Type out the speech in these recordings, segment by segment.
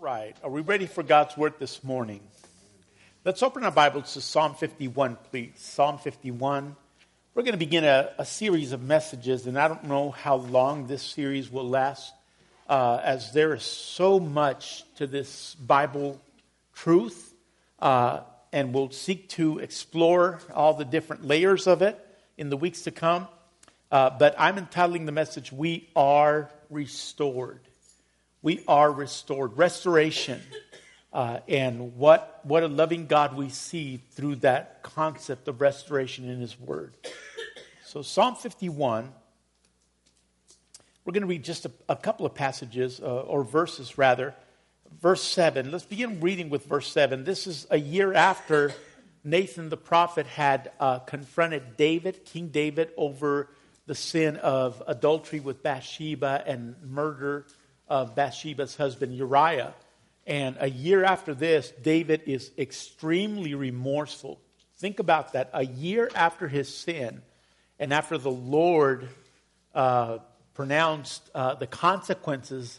Right. Are we ready for God's word this morning? Let's open our Bibles to Psalm 51, please. Psalm 51. We're going to begin a series of messages, and I don't know how long this series will last, as there is so much to this Bible truth, and we'll seek to explore all the different layers of it in the weeks to come. But I'm entitling the message, We Are Restored. We are restored. Restoration. And what a loving God we see through that concept of restoration in His Word. So Psalm 51, we're going to read just a couple of passages, or verses rather. Verse 7, let's begin reading with verse 7. This is a year after Nathan the prophet had confronted David, King David, over the sin of adultery with Bathsheba and murder of Bathsheba's husband Uriah. And a year after this, David is extremely remorseful. Think about that. A year after his sin, and after the Lord pronounced the consequences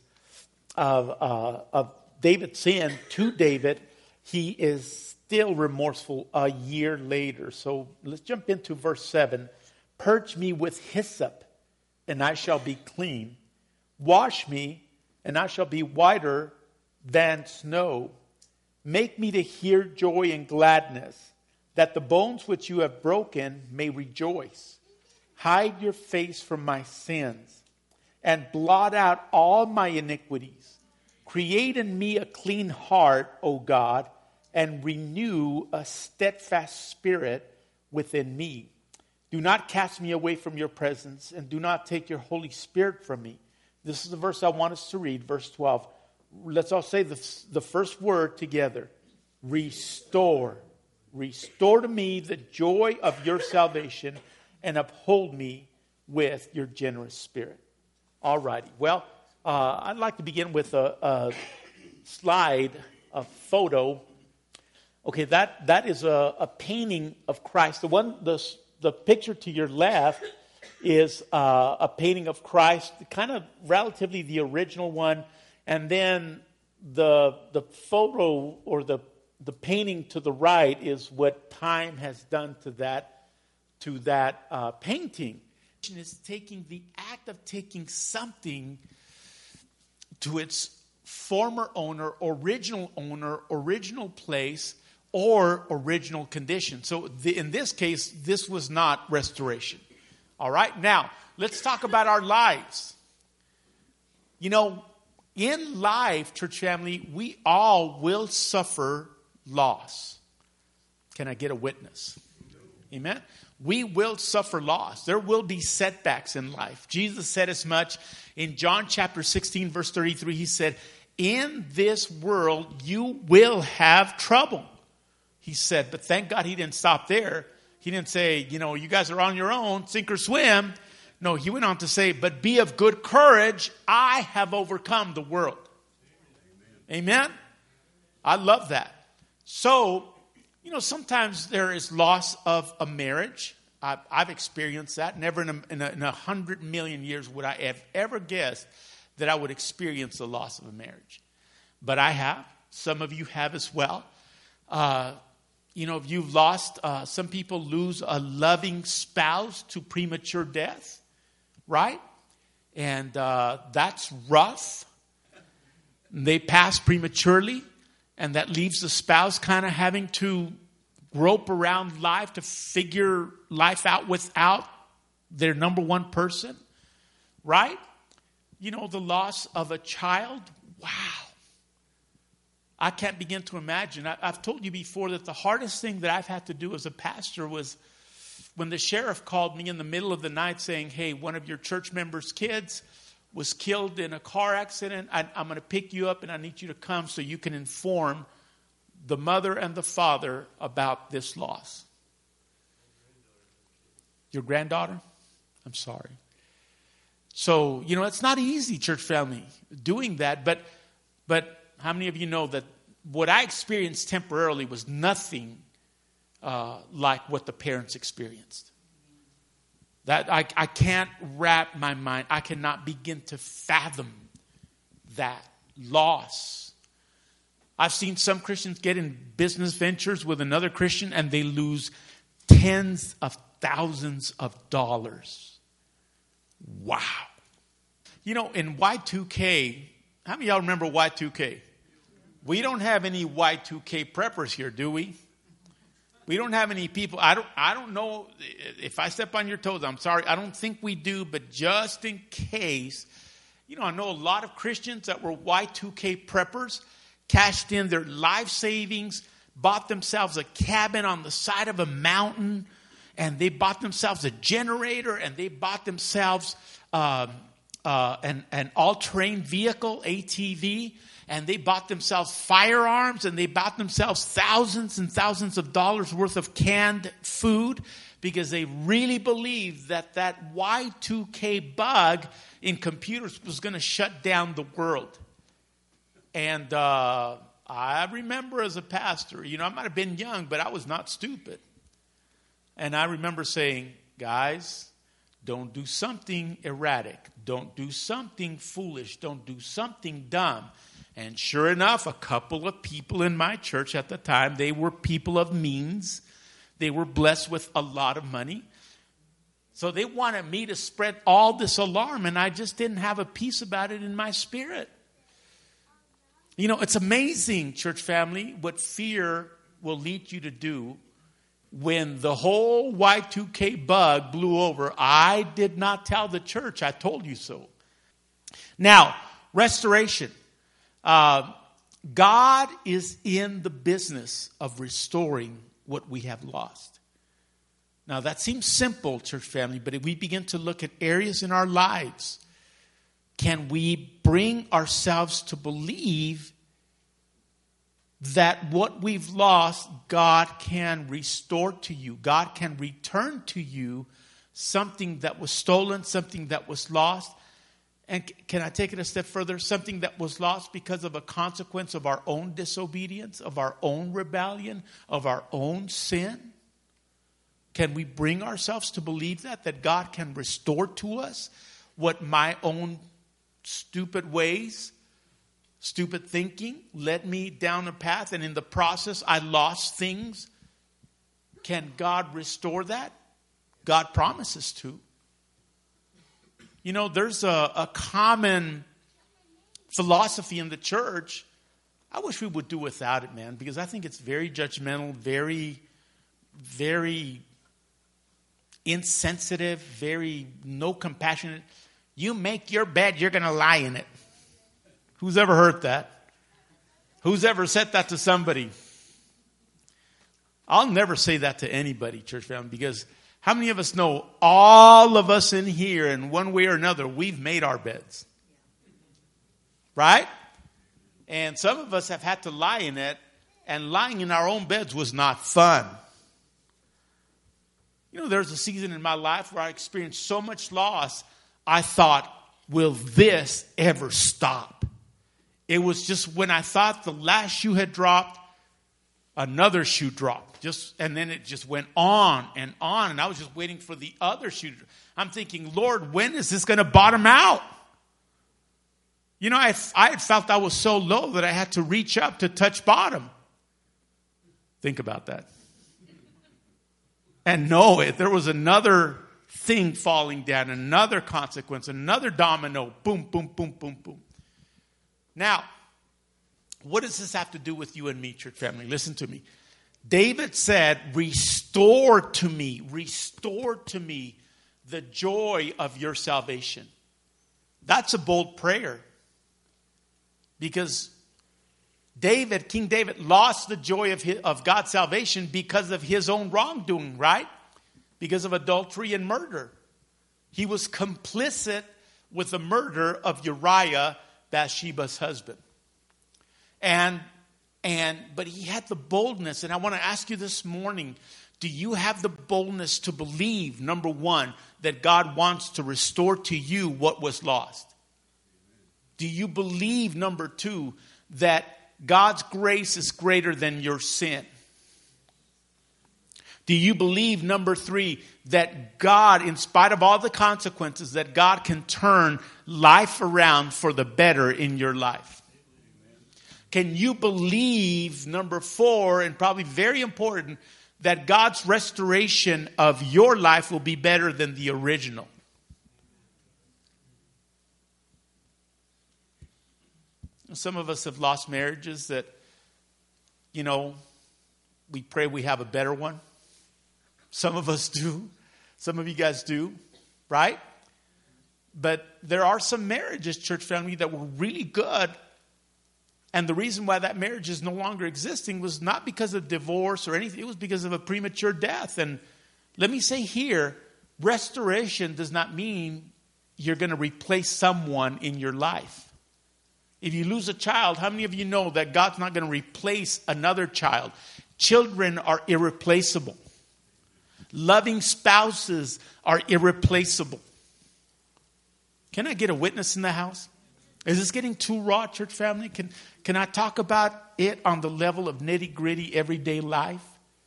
of David's sin to David, he is still remorseful a year later. So let's jump into verse 7. Purge me with hyssop, and I shall be clean. Wash me, and I shall be whiter than snow. Make me to hear joy and gladness, that the bones which you have broken may rejoice. Hide your face from my sins, and blot out all my iniquities. Create in me a clean heart, O God, and renew a steadfast spirit within me. Do not cast me away from your presence, and do not take your Holy Spirit from me. This is the verse I want us to read, verse 12. Let's all say the first word together. Restore. Restore to me the joy of your salvation, and uphold me with your generous spirit. All righty. Well, I'd like to begin with a slide, a photo. Okay, that is a painting of Christ. The picture to your left is a painting of Christ, kind of relatively the original one, and then the photo or the painting to the right is what time has done to that painting. Is taking the act of taking something to its former owner, original place, or original condition. So in this case, this was not restoration. All right, now let's talk about our lives. You know, in life, church family, we all will suffer loss. Can I get a witness? Amen? We will suffer loss. There will be setbacks in life. Jesus said as much in John chapter 16, verse 33. He said, in this world, you will have trouble. He said, but thank God he didn't stop there. He didn't say, you guys are on your own, sink or swim. No, he went on to say, but be of good courage. I have overcome the world. Amen? I love that. So, sometimes there is loss of a marriage. I've experienced that. Never in 100 million years would I have ever guessed that I would experience the loss of a marriage. But I have. Some of you have as well. If you've lost, some people lose a loving spouse to premature death, right? And that's rough. They pass prematurely, and that leaves the spouse kind of having to grope around life to figure life out without their number one person, right? The loss of a child, wow. I can't begin to imagine. I've told you before that the hardest thing that I've had to do as a pastor was when the sheriff called me in the middle of the night saying, hey, one of your church members' kids was killed in a car accident. I'm going to pick you up and I need you to come so you can inform the mother and the father about this loss. Your granddaughter? I'm sorry. So, it's not easy, church family, doing that. But how many of you know that what I experienced temporarily was nothing like what the parents experienced? That I can't wrap my mind. I cannot begin to fathom that loss. I've seen some Christians get in business ventures with another Christian and they lose tens of thousands of dollars. Wow. You know, in Y2K, how many of y'all remember Y2K? We don't have any Y2K preppers here, do we? We don't have any people. I don't know if I step on your toes. I'm sorry. I don't think we do, but just in case, you know, I know a lot of Christians that were Y2K preppers, cashed in their life savings, bought themselves a cabin on the side of a mountain, and they bought themselves a generator, and they bought themselves an all-terrain vehicle, ATV, and they bought themselves firearms, and they bought themselves thousands and thousands of dollars worth of canned food because they really believed that that Y2K bug in computers was going to shut down the world. And I remember as a pastor, you know, I might have been young, but I was not stupid. And I remember saying, guys, don't do something erratic. Don't do something foolish. Don't do something dumb. And sure enough, a couple of people in my church at the time, they were people of means. They were blessed with a lot of money. So they wanted me to spread all this alarm, and I just didn't have a peace about it in my spirit. You know, it's amazing, church family, what fear will lead you to do. When the whole Y2K bug blew over, I did not tell the church. I told you so. Now, restoration. God is in the business of restoring what we have lost. Now, that seems simple, church family, but if we begin to look at areas in our lives, can we bring ourselves to believe that what we've lost, God can restore to you? God can return to you something that was stolen, something that was lost. And can I take it a step further? Something that was lost because of a consequence of our own disobedience, of our own rebellion, of our own sin. Can we bring ourselves to believe that God can restore to us what my own stupid ways, stupid thinking led me down a path, and in the process I lost things? Can God restore that? God promises to. You know, there's a common philosophy in the church. I wish we would do without it, man, because I think it's very judgmental, very, very insensitive, very no compassionate. You make your bed, you're going to lie in it. Who's ever heard that? Who's ever said that to somebody? I'll never say that to anybody, church family, because how many of us know, all of us in here, in one way or another, we've made our beds? Right? And some of us have had to lie in it, and lying in our own beds was not fun. You know, there's a season in my life where I experienced so much loss, I thought, will this ever stop? It was just when I thought the last shoe had dropped, another shoe dropped. And then it just went on, and I was just waiting for the other shoe to drop. I'm thinking, Lord, when is this going to bottom out? You know, I had felt I was so low that I had to reach up to touch bottom. Think about that. And know there was another thing falling down, another consequence, another domino. Boom, boom, boom, boom, boom. Now, what does this have to do with you and me, church family? Listen to me. David said, restore to me the joy of your salvation. That's a bold prayer. Because King David lost the joy of God's salvation because of his own wrongdoing, right? Because of adultery and murder. He was complicit with the murder of Uriah, Bathsheba's husband. But he had the boldness, and I want to ask you this morning, do you have the boldness to believe, number one, that God wants to restore to you what was lost? Do you believe, number two, that God's grace is greater than your sin? Do you believe, number three, that God, in spite of all the consequences, that God can turn life around for the better in your life? Can you believe, number 4, and probably very important, that God's restoration of your life will be better than the original? Some of us have lost marriages that, we pray we have a better one. Some of us do. Some of you guys do, right? But there are some marriages, church family, that were really good. And the reason why that marriage is no longer existing was not because of divorce or anything. It was because of a premature death. And let me say here, restoration does not mean you're going to replace someone in your life. If you lose a child, how many of you know that God's not going to replace another child? Children are irreplaceable. Loving spouses are irreplaceable. Can I get a witness in the house? Is this getting too raw, church family? Can I talk about it on the level of nitty-gritty everyday life?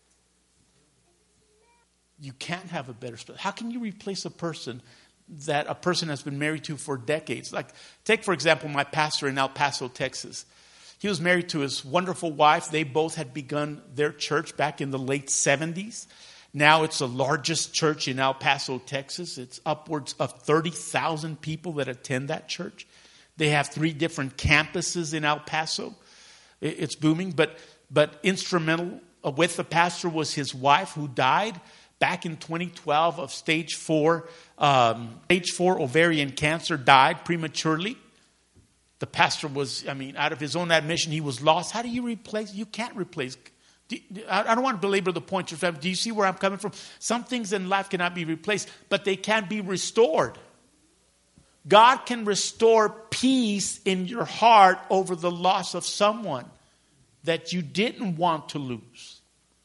You can't have a better spouse. How can you replace a person that a person has been married to for decades? Like, take, for example, my pastor in El Paso, Texas. He was married to his wonderful wife. They both had begun their church back in the late 70s. Now it's the largest church in El Paso, Texas. It's upwards of 30,000 people that attend that church. They have 3 different campuses in El Paso. It's booming. But instrumental with the pastor was his wife, who died back in 2012 of stage 4 ovarian cancer, died prematurely. The pastor was, out of his own admission, he was lost. How do you replace? You can't replace. I don't want to belabor the point. Do you see where I'm coming from? Some things in life cannot be replaced, but they can be restored. God can restore peace in your heart over the loss of someone that you didn't want to lose.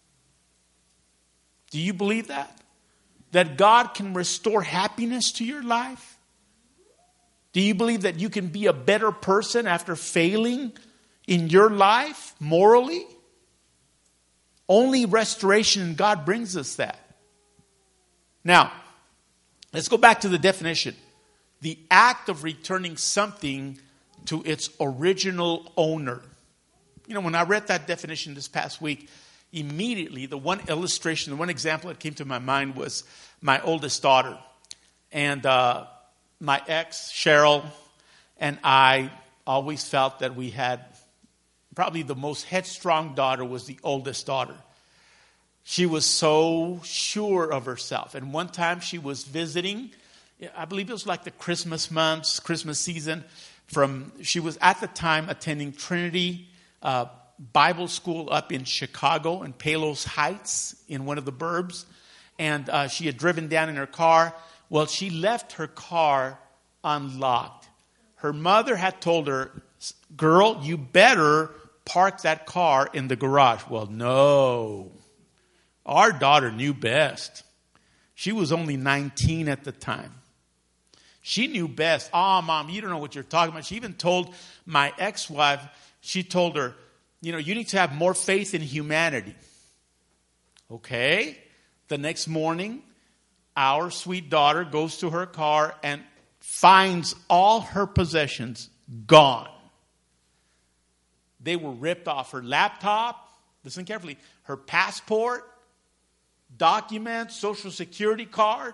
Do you believe that? That God can restore happiness to your life? Do you believe that you can be a better person after failing in your life morally? Only restoration in God brings us that. Now, let's go back to the definition. The act of returning something to its original owner. When I read that definition this past week, immediately the one illustration, the one example that came to my mind was my oldest daughter. And my ex, Cheryl, and I always felt that we had probably the most headstrong daughter was the oldest daughter. She was so sure of herself. And one time she was visiting, I believe it was like the Christmas months, Christmas season. She was at the time attending Trinity Bible School up in Chicago in Palos Heights in one of the burbs. And she had driven down in her car. Well, she left her car unlocked. Her mother had told her, "Girl, you better park that car in the garage." Well, no. Our daughter knew best. She was only 19 at the time. She knew best. "Oh, Mom, you don't know what you're talking about." She even told my ex-wife, she told her, you need to have more faith in humanity. Okay. The next morning, our sweet daughter goes to her car and finds all her possessions gone. They were ripped off. Her laptop, listen carefully, her passport, documents, social security card.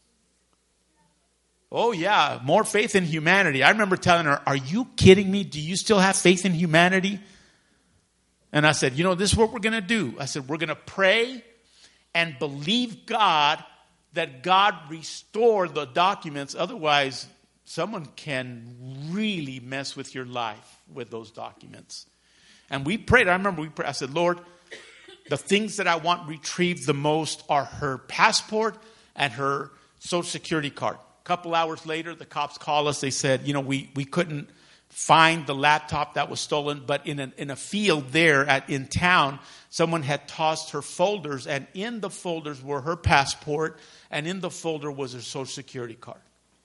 Oh yeah, more faith in humanity. I remember telling her, "Are you kidding me? Do you still have faith in humanity?" And I said, this is what we're going to do. I said, we're going to pray and believe God that God restore the documents. Otherwise, someone can really mess with your life with those documents. And we prayed. I remember we prayed. I said, "Lord, the things that I want retrieved the most are her passport and her social security card." A couple hours later, the cops call us. They said, we couldn't find the laptop that was stolen, but in a field there in town, someone had tossed her folders, and in the folders were her passport, and in the folder was her social security card.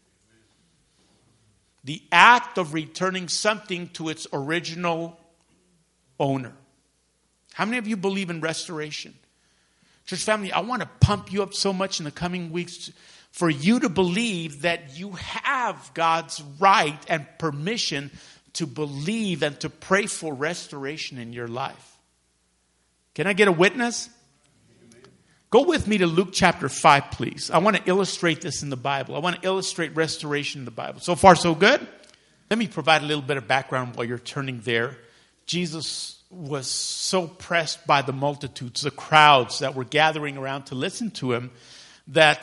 The act of returning something to its original owner. How many of you believe in restoration? Church family, I want to pump you up so much in the coming weeks for you to believe that you have God's right and permission to believe and to pray for restoration in your life. Can I get a witness? Go with me to Luke chapter 5, please. I want to illustrate this in the Bible. I want to illustrate restoration in the Bible. So far, so good? Let me provide a little bit of background while you're turning there. Jesus was so pressed by the multitudes, the crowds that were gathering around to listen to him, that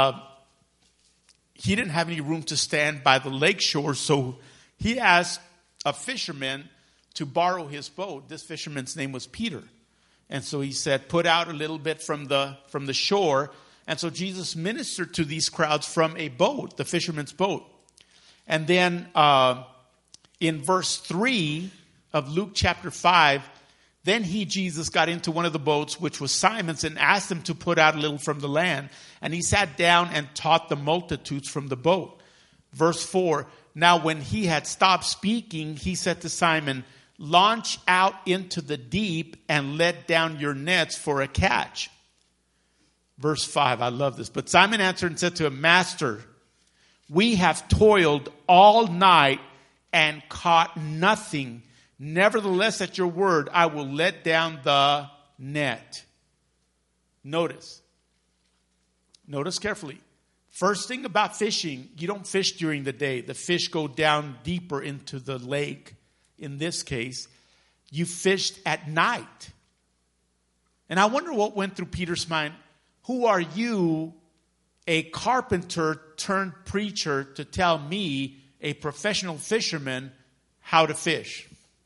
he didn't have any room to stand by the lake shore. So he asked a fisherman to borrow his boat. This fisherman's name was Peter. And so he said, put out a little bit from the shore. And so Jesus ministered to these crowds from a boat, the fisherman's boat. And then in verse 3 of Luke chapter 5, then Jesus got into one of the boats, which was Simon's, and asked him to put out a little from the land. And he sat down and taught the multitudes from the boat. Verse 4, now when he had stopped speaking, he said to Simon, launch out into the deep and let down your nets for a catch. Verse 5, I love this. But Simon answered and said to him, Master, we have toiled all night and caught nothing. Nevertheless, at your word, I will let down the net. Notice carefully. First thing about fishing, you don't fish during the day. The fish go down deeper into the lake. In this case, you fished at night. And I wonder what went through Peter's mind. Who are you, a carpenter turned preacher, to tell me, a professional fisherman, how to fish?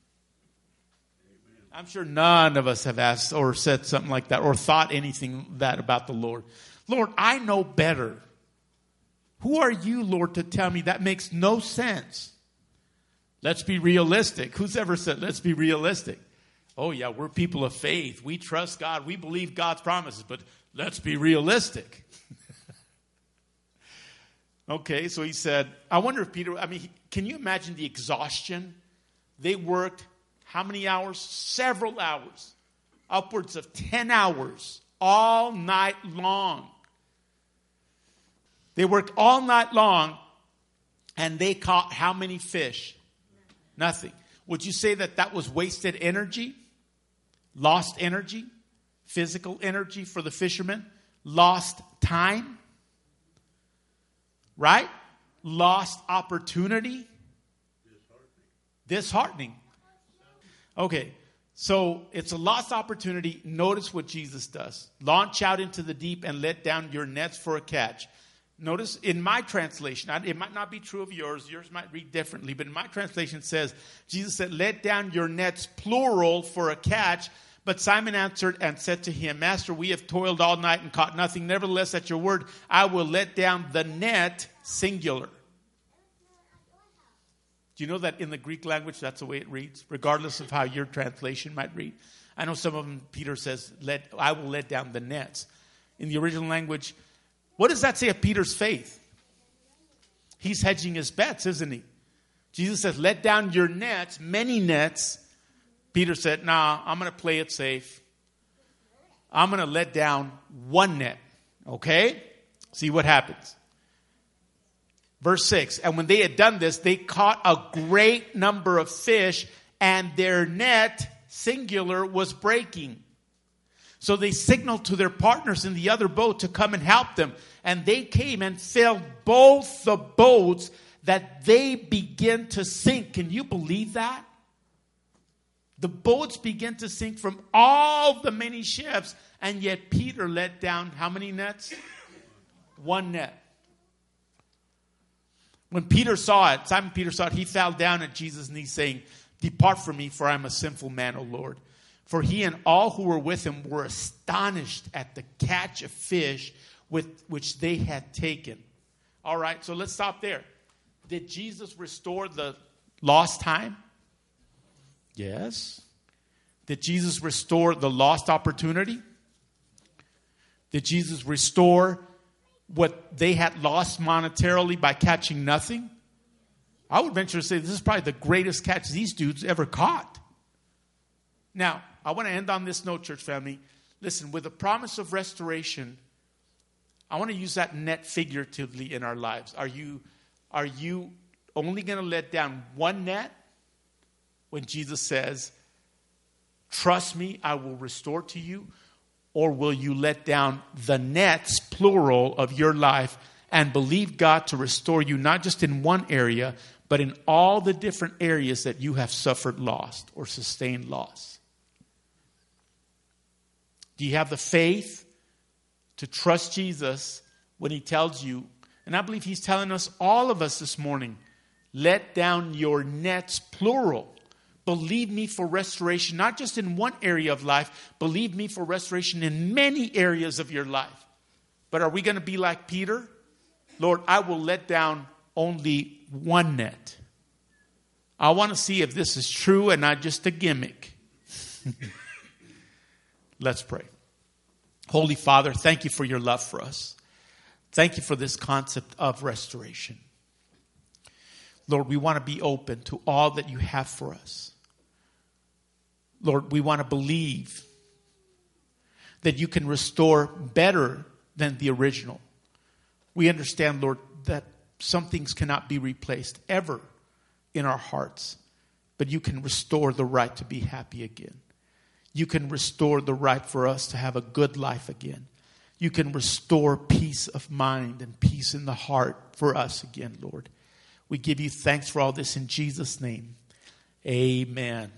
I'm sure none of us have asked or said something like that or thought anything that about the Lord. Lord, I know better. Who are you, Lord, to tell me that makes no sense? Let's be realistic. Who's ever said, let's be realistic? Oh, yeah, we're people of faith. We trust God. We believe God's promises, but let's be realistic. Okay, so he said, I wonder if Peter, can you imagine the exhaustion? They worked how many hours? Several hours. Upwards of 10 hours. All night long. They worked all night long, and they caught how many fish? Nothing. Would you say that was wasted energy? Lost energy? Physical energy for the fishermen? Lost time? Right? Lost opportunity? Disheartening. Okay, so it's a lost opportunity. Notice what Jesus does. Launch out into the deep and let down your nets for a catch. Notice in my translation, it might not be true of yours. Yours might read differently. But in my translation it says, Jesus said, let down your nets, plural, for a catch. But Simon answered and said to him, Master, we have toiled all night and caught nothing. Nevertheless, at your word, I will let down the net, singular. Do you know that in the Greek language, that's the way it reads, regardless of how your translation might read? I know some of them, Peter says, I will let down the nets. In the original language, what does that say of Peter's faith? He's hedging his bets, isn't he? Jesus says, let down your nets, many nets. Peter said, nah, I'm going to play it safe. I'm going to let down one net. Okay? See what happens. Verse 6, and when they had done this, they caught a great number of fish, and their net, singular, was breaking. So they signaled to their partners in the other boat to come and help them. And they came and filled both the boats that they began to sink. Can you believe that? The boats began to sink from all the many ships. And yet Peter let down how many nets? One net. When Peter saw it, Simon Peter saw it, he fell down at Jesus' knees saying, depart from me, for I am a sinful man, O Lord. For he and all who were with him were astonished at the catch of fish which they had taken. All right, so let's stop there. Did Jesus restore the lost time? Yes. Did Jesus restore the lost opportunity? Did Jesus restore what they had lost monetarily by catching nothing? I would venture to say this is probably the greatest catch these dudes ever caught. Now, I want to end on this note, church family. Listen, with the promise of restoration, I want to use that net figuratively in our lives. Are you only going to let down one net? when Jesus says, trust me, I will restore to you? Or will you let down the nets, plural, of your life and believe God to restore you, not just in one area, but in all the different areas that you have suffered loss or sustained loss? Do you have the faith to trust Jesus when he tells you, and I believe he's telling us, all of us this morning, let down your nets, plural. Believe me for restoration, not just in one area of life. Believe me for restoration in many areas of your life. But are we going to be like Peter? Lord, I will let down only one net. I want to see if this is true and not just a gimmick. Let's pray. Holy Father, thank you for your love for us. Thank you for this concept of restoration. Lord, we want to be open to all that you have for us. Lord, we want to believe that you can restore better than the original. We understand, Lord, that some things cannot be replaced ever in our hearts, but you can restore the right to be happy again. You can restore the right for us to have a good life again. You can restore peace of mind and peace in the heart for us again, Lord. We give you thanks for all this in Jesus' name. Amen.